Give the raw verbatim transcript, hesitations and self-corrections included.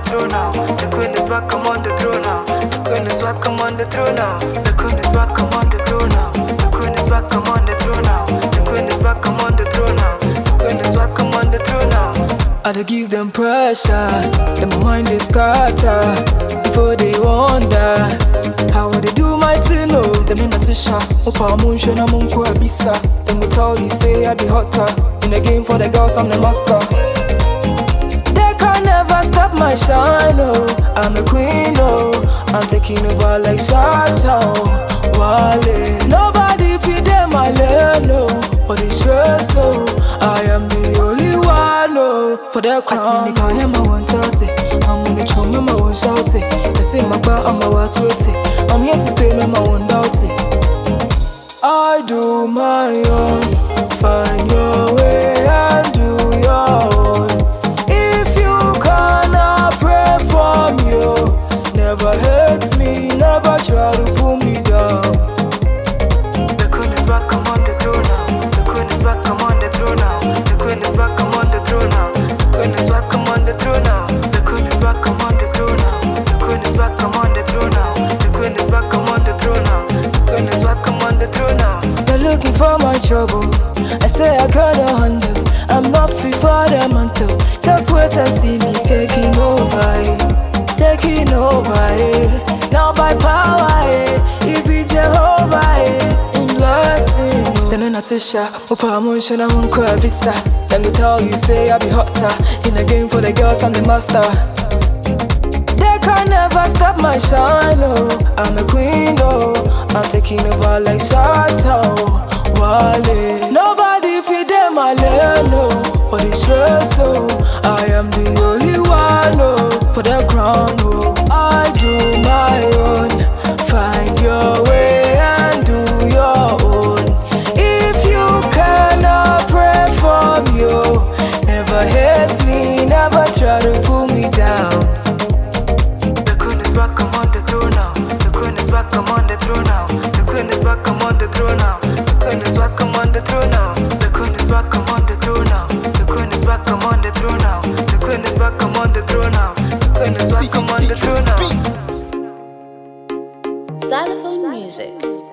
the throne now. The queen is back, I'm on the throne now. The queen is back, I'm on the throne now. The queen is back, I'm on the throne now. The queen is back, I'm on the throne now. The queen is back, I'm on the throne now. The queen is back, I'm on the throne now. I dey give them pressure, then my mind is scattered. Before they wonder how would they do my thing, oh. Them in a tisha, Opa Muncho na Munko Abisa. Them will tell you say I be hotter. In the game for the girls, I'm the master. They can never stop my shine, oh. I'm a queen, oh. I'm taking over like Shatta, oh. Wale. Nobody feed them my lane, no. For the stress, oh. I am the only one, oh. For their crown, I see me can't hear my one toss it. I'm on the throne, my one shout it. They say my bar, I'm my what to it. I'm here to stay, my one doubt it. I do my own, find your way and do your own. If you cannot pray for me, oh, never hate me, never try to pull me down. The queen is back, I'm on the throne now. The queen is back, I'm on the throne now. The queen is back, I'm on the throne now. The queen is back, I'm on the throne now. The queen is back, I'm on the throne now. The queen is back, I'm on the throne now. The queen is back, I'm on the throne now. The queen is back, I'm on the throne now. They're looking for my trouble. I say I cannot handle. I'm not fit for the mantle. Just wait and see me taking over, eh. Taking over, eh. Now by power, eh. It be Jehovah, eh. In blessing. Then in a tisha, Opa Muncho na Munko Abisa. Then they tell you say I be hotter. In the game for the girls, I'm the master. They can never stop my shine, oh. I'm a queen, oh. I'm taking over like Shatta, oh. Wale. Nobody feed them my lane, no. For the stress, oh. I am the only one, oh. For the crown, oh. I do my own. Find your way and do your own. If you cannot pray for me, oh, never hate me, never try to pull me down. The queen is back, I'm on the throne now. The queen is back, I'm on the throne now. The queen is back, I'm on the throne now. The queen is back, I'm on the throne now. The queen is back, I'm on the throne now. The queen is back, I'm on the throne now. The queen is back, I'm on the throne now. The queen is back, I'm on the throne now. Xylophone music.